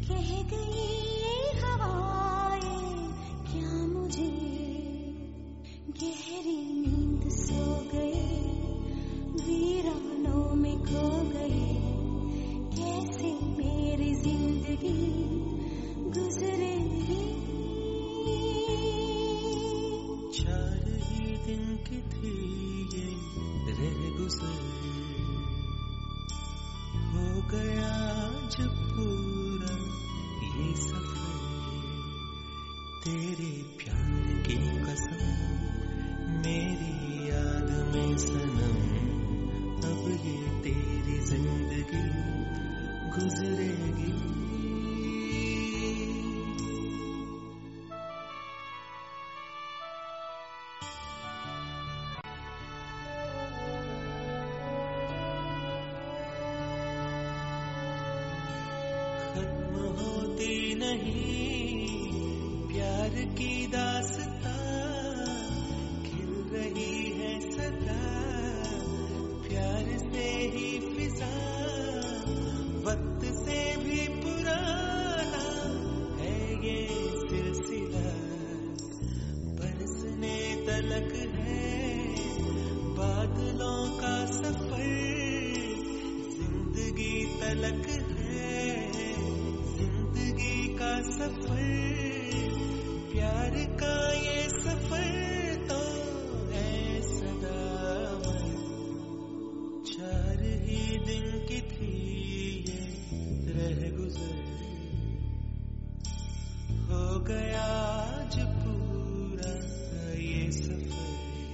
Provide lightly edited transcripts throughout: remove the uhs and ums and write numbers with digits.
कह गई ये हवाएं क्या मुझे गहरी नींद सो गए, वीरानों में खो गए, कैसे मेरी जिंदगी गुजरेगी। 4 ही दिन की थी ये रह गुजर, हो गया जब पूरा ये सफर, तेरे प्यार की कसम मेरी याद में सनम, अब ये तेरी जिंदगी गुजरेगी। खत्म होती नहीं प्यार की दास्तां, खिल रही है सदा प्यार से ही फिजा, वक्त से भी पुराना है ये सिलसिला, बरसने तलक है बादलों का सफर, जिंदगी तलक है जिंदगी का सफर, प्यार का ये सफर तो है सदाबहार। 4 ही दिन की थी ये रह गुजर, हो गया आज पूरा ये सफर,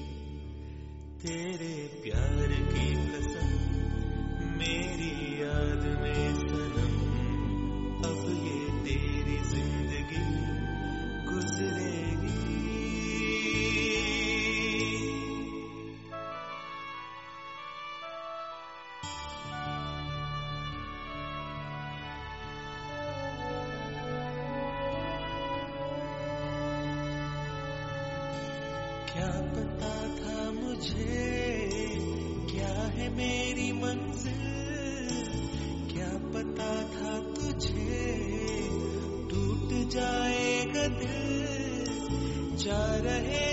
तेरे प्यार की कसम मेरी याद में सनम, अब ये तेरी जिंदगी गुजरेगी। क्या पता था मुझे क्या है मेरी मंजिल, क्या पता था तुझे टूट जाएगा दिल, जा रहे